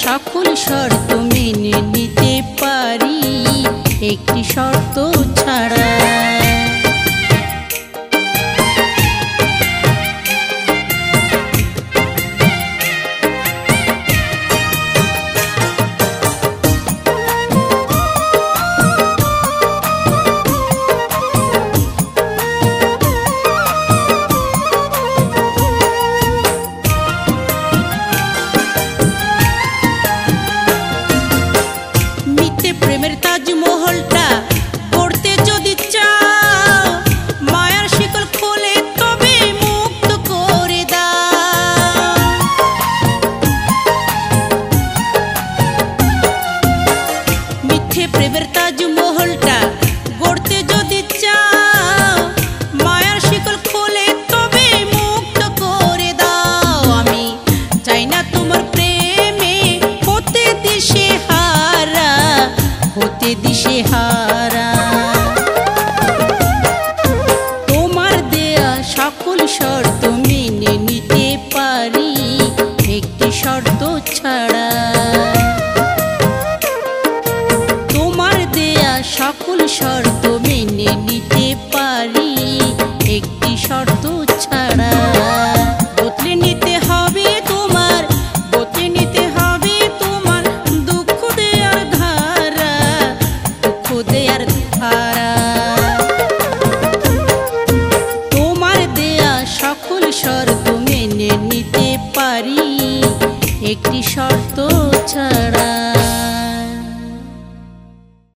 সকল শর্ত মেনে নিতে পারি, একটি শর্ত ছাড়া। প্রেমের তাজমহলটা করতে যদি চাও, মায়ার শিকল খুলে তবে মুক্ত করে দাও। মিথ্যে প্রেমের তাজমহলটা গড়তে যদি চাও, মায়ার শিকল খুলে তবে মুক্ত করে দাও। আমি চাই না তোমার প্রেমে হতে দিশেহারা, হতে দিশেহারা। তোমার দেয়া সকল শর্ত মেনে নিতে পারি, একটি শর্ত ছাড়া। তোমার দেয়া সকল শর্ত মেনে নিতে পারি, একটি শর্ত